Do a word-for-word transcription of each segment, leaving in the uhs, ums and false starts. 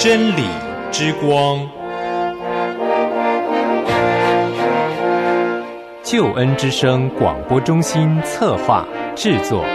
真理之光， 救恩之声广播中心策划制作。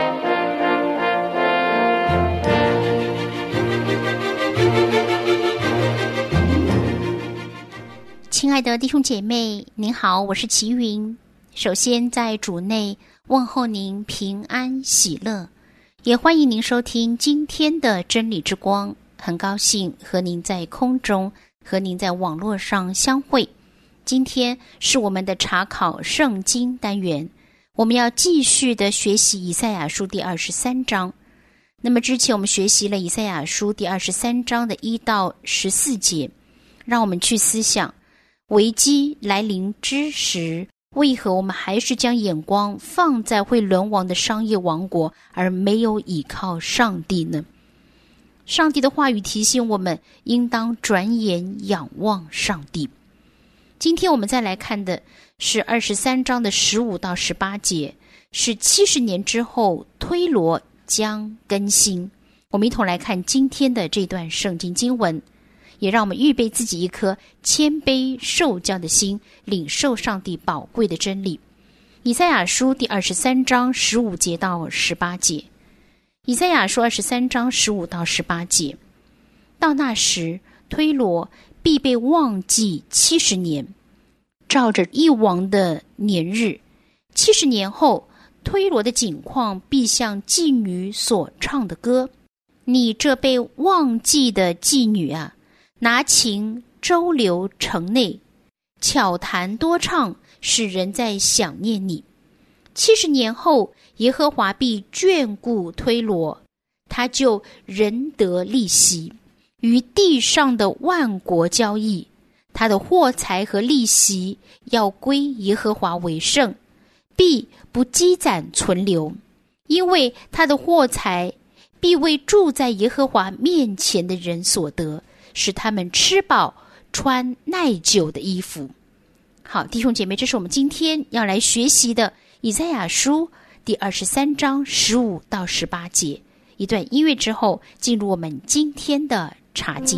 亲爱的弟兄姐妹，您好，我是齐云。首先在主内问候您平安喜乐，也欢迎您收听今天的真理之光。很高兴和您在空中和您在网络上相会。今天是我们的查考圣经单元，我们要继续的学习以赛亚书第二十三章。那么之前我们学习了以赛亚书第二十三章的一到十四节，让我们去思想危机来临之时，为何我们还是将眼光放在会沦亡的商业王国，而没有倚靠上帝呢？上帝的话语提醒我们，应当转眼仰望上帝。今天我们再来看的是二十三章的十五到十八节，是七十年之后推罗将更新。我们一同来看今天的这段圣经经文，也让我们预备自己一颗谦卑受教的心，领受上帝宝贵的真理。以赛亚书第二十三章十五节到十八节。以赛亚书二十三章十五到十八节，到那时，推罗必被忘记七十年，照着一王的年日。七十年后，推罗的景况必像妓女所唱的歌。你这被忘记的妓女啊，拿琴周流城内，巧弹多唱，使人在想念你。七十年后，耶和华必眷顾推罗，他就仁得利息，与地上的万国交易，他的货财和利息要归耶和华为圣，必不积攒存留，因为他的货财必为住在耶和华面前的人所得，使他们吃饱穿耐久的衣服。好，弟兄姐妹，这是我们今天要来学习的以赛亚书第二十三章十五到十八节。一段音乐之后，进入我们今天的查经。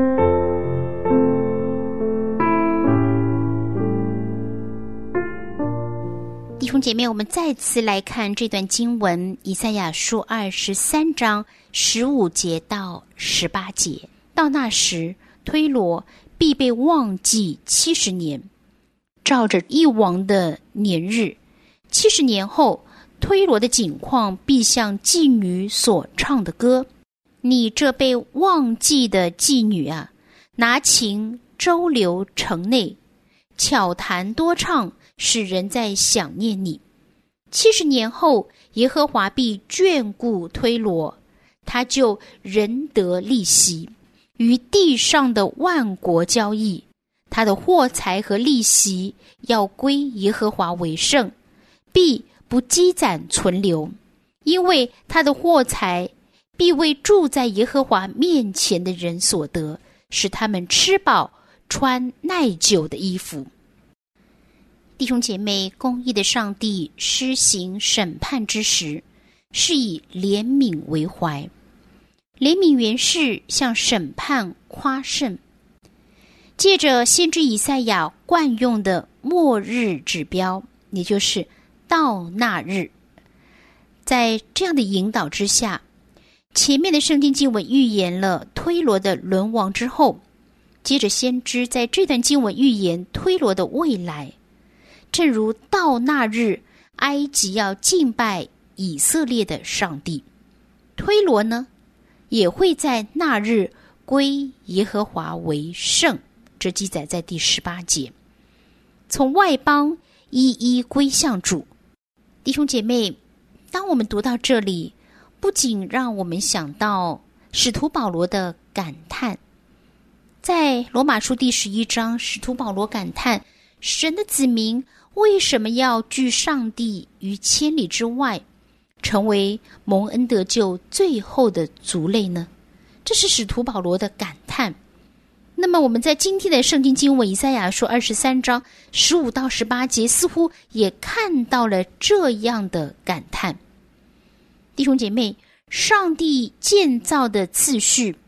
弟兄姐妹，我们再次来看这段经文，以赛亚书二十三章十五节到十八节。到那时，推罗必被忘记七十年，照着一王的年日。七十年后，推罗的景况必像妓女所唱的歌。你这被忘记的妓女啊，拿琴周流城内，巧弹多唱，使人在想念你。七十年后，耶和华必眷顾推罗，他就仁得利息，与地上的万国交易，他的货财和利息要归耶和华为圣，必不积攒存留，因为他的货财必为住在耶和华面前的人所得，使他们吃饱穿耐久的衣服。弟兄姐妹，公义的上帝施行审判之时，是以怜悯为怀。怜悯原是向审判夸胜，借着先知以赛亚惯用的末日指标，也就是到那日，在这样的引导之下，前面的圣经经文预言了推罗的沦亡之后，接着先知在这段经文预言推罗的未来。正如到那日，埃及要敬拜以色列的上帝，推罗呢也会在那日归耶和华为圣，这记载在第十八节。从外邦一一归向主。弟兄姐妹，当我们读到这里，不仅让我们想到使徒保罗的感叹，在罗马书第十一章，使徒保罗感叹神的子民为什么要拒上帝于千里之外，成为蒙恩得救最后的族类呢？这是使徒保罗的感叹。那么我们在今天的圣经经文以赛亚书二十三章十五到十八节，似乎也看到了这样的感叹。弟兄姐妹，上帝建造的次序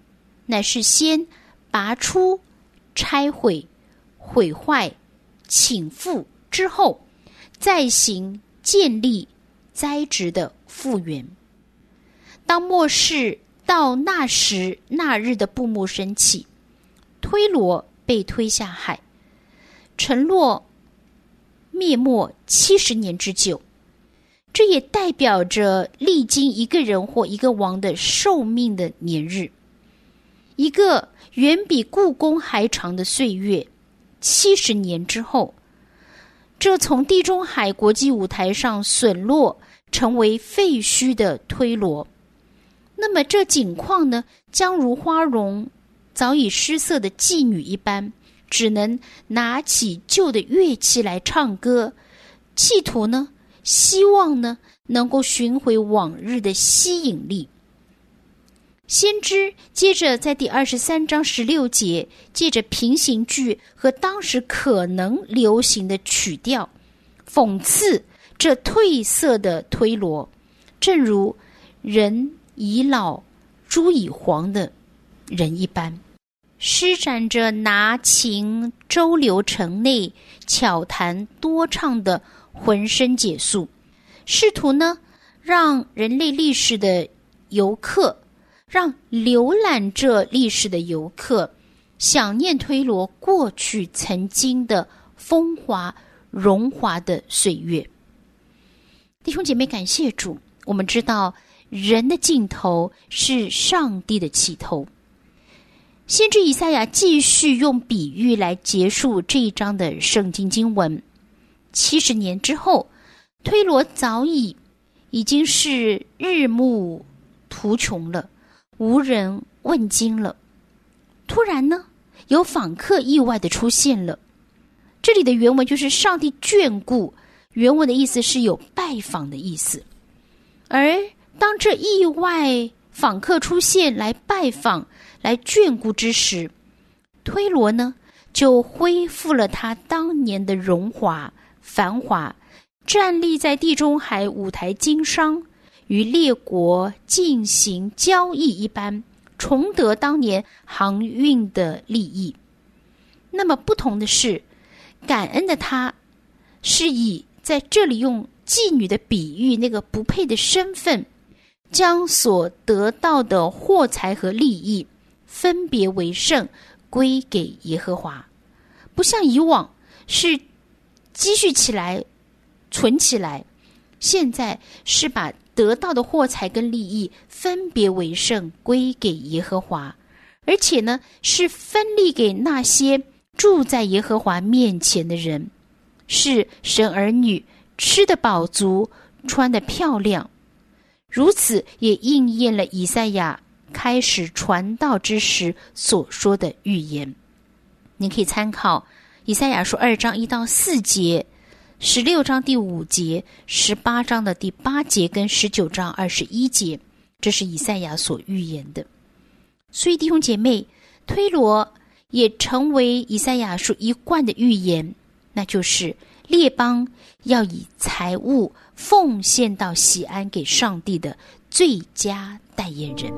乃是先拔出、拆毁、毁坏、倾覆之后，再行建立、栽植的复原。当末世到那时那日的布幕升起，推罗被推下海，沉落灭没七十年之久。这也代表着历经一个人或一个王的寿命的年日，一个远比故宫还长的岁月。七十年之后，这从地中海国际舞台上损落成为废墟的推罗，那么这景况呢，将如花容早已失色的妓女一般，只能拿起旧的乐器来唱歌，企图呢希望呢能够寻回往日的吸引力。先知接着在第二十三章十六节，借着平行句和当时可能流行的曲调，讽刺这褪色的推罗，正如人已老猪已黄的人一般，施展着拿琴周流城内巧弹多唱的浑身解数，试图呢让人类历史的游客，让浏览这历史的游客想念推罗过去曾经的风华荣华的岁月。弟兄姐妹，感谢主，我们知道人的尽头是上帝的起头。先知以赛亚继续用比喻来结束这一章的圣经经文。七十年之后，推罗早已已经是日暮途穷了，无人问津了。突然呢，有访客意外的出现了。这里的原文就是上帝眷顾，原文的意思是有拜访的意思。而当这意外访客出现来拜访、来眷顾之时，推罗呢就恢复了他当年的荣华繁华，站立在地中海舞台经商，与列国进行交易一般，重得当年航运的利益。那么不同的是，感恩的他是以在这里用妓女的比喻，那个不配的身份，将所得到的货财和利益分别为圣，归给耶和华。不像以往是积蓄起来存起来，现在是把得到的货财跟利益分别为圣，归给耶和华，而且呢是分利给那些住在耶和华面前的人，是神儿女，吃得饱足，穿得漂亮。如此也应验了以赛亚开始传道之时所说的预言。你可以参考以赛亚书二章一到四节，十六章第五节，十八章的第八节跟十九章二十一节，这是以赛亚所预言的。所以弟兄姐妹，推罗也成为以赛亚书一贯的预言，那就是列邦要以财物奉献到喜安给上帝的最佳代言人。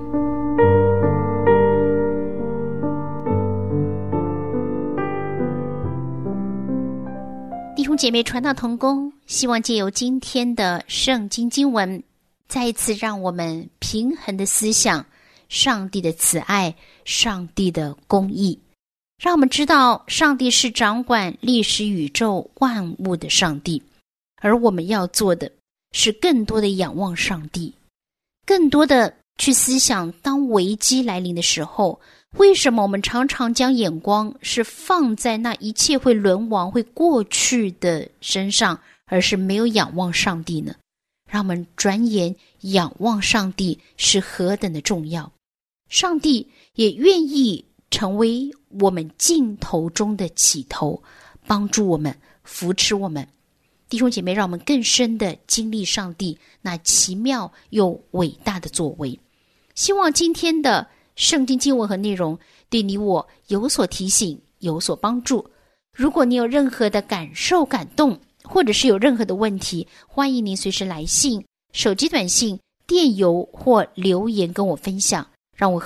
弟兄姐妹，传道同工，希望借由今天的圣经经文，再一次让我们平衡的思想上帝的慈爱，上帝的公义，让我们知道上帝是掌管历史宇宙万物的上帝，而我们要做的是更多的仰望上帝，更多的去思想当危机来临的时候，为什么我们常常将眼光是放在那一切会沦亡会过去的身上，而是没有仰望上帝呢？让我们转眼仰望上帝是何等的重要。上帝也愿意成为我们尽头中的起头，帮助我们，扶持我们。弟兄姐妹，让我们更深的经历上帝那奇妙又伟大的作为。希望今天的圣经经文和内容对你我有所提醒，有所帮助。如果你有任何的感受感动，或者是有任何的问题，欢迎您随时来信、手机短信、电邮或留言跟我分享，让我和您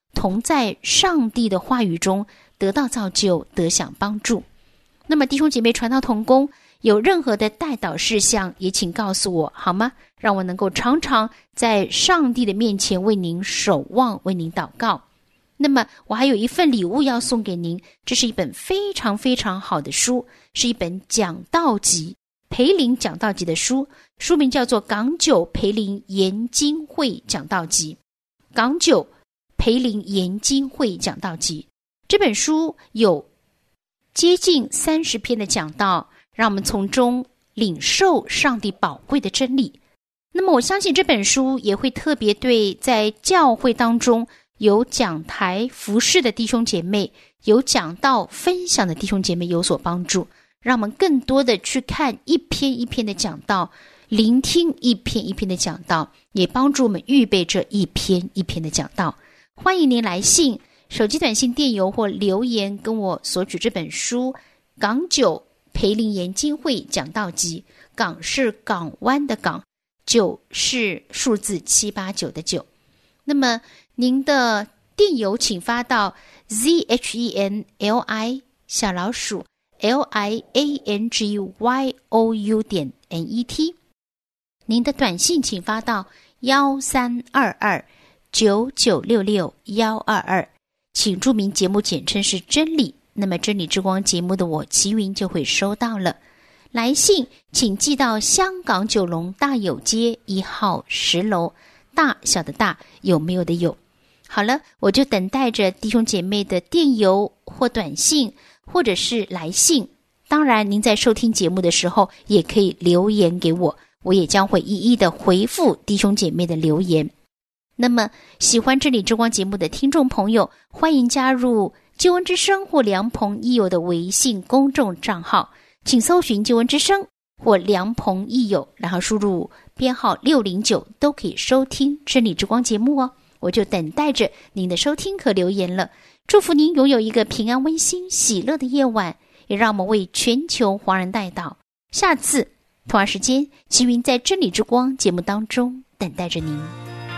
同在上帝的话语中得到造就，得享帮助。那么弟兄姐妹传道同工，有任何的代祷事项也请告诉我好吗？让我能够常常在上帝的面前为您守望，为您祷告。那么我还有一份礼物要送给您，这是一本非常非常好的书，是一本讲道集，培灵讲道集的书，书名叫做港九培灵研经会讲道集。港九培灵研经会讲道集这本书有接近三十篇的讲道，让我们从中领受上帝宝贵的真理。那么我相信这本书也会特别对在教会当中有讲台服事的弟兄姐妹，有讲道分享的弟兄姐妹有所帮助，让我们更多的去看一篇一篇的讲道，聆听一篇一篇的讲道，也帮助我们预备这一篇一篇的讲道。欢迎您来信、手机短信、电邮或留言跟我索取这本书港九培灵研经会讲道集。港是港湾的港，九是数字七八九的九。那么您的电邮请发到 z h e n l i 小老鼠 l i a n g y o u 点 n e t。 您的短信请发到一三二二九九六六一二二，请注明节目简称是真理，那么真理之光节目的我齐云就会收到了。来信请寄到香港九龙大有街一号十楼，大小的大，有没有的有。好了，我就等待着弟兄姐妹的电邮或短信或者是来信。当然您在收听节目的时候也可以留言给我，我也将会一一的回复弟兄姐妹的留言。那么喜欢真理之光节目的听众朋友，欢迎加入救恩之声或良朋益友的微信公众账号，请搜寻救恩之声或良朋益友，然后输入编号六零九，都可以收听真理之光节目哦。我就等待着您的收听和留言了。祝福您拥有一个平安温馨喜乐的夜晚，也让我们为全球华人代祷。下次同样时间，齐云在真理之光节目当中等待着您。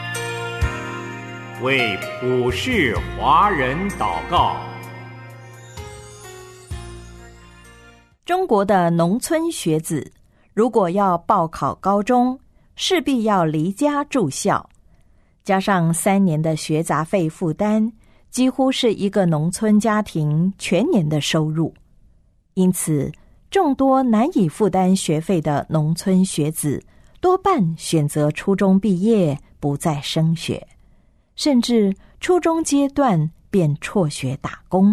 为普世华人祷告。 中国的农村学子如果要报考高中，势必要离家住校，加上三年的学杂费负担，几乎是一个农村家庭全年的收入。因此，众多难以负担学费的农村学子多半选择初中毕业不再升学，甚至初中阶段便辍学打工。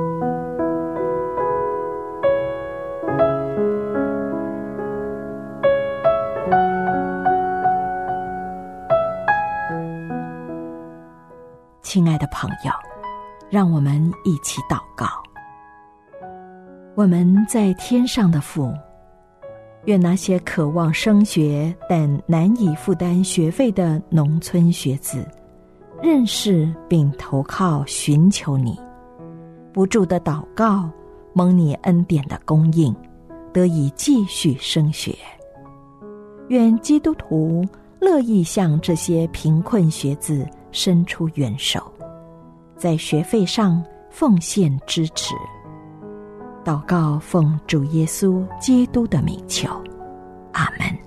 亲爱的朋友，让我们一起祷告。我们在天上的父，愿那些渴望升学但难以负担学费的农村学子，认识并投靠寻求你，不住的祷告，蒙你恩典的供应，得以继续升学。愿基督徒乐意向这些贫困学子伸出援手，在学费上奉献支持。祷告奉主耶稣基督的名求，阿们。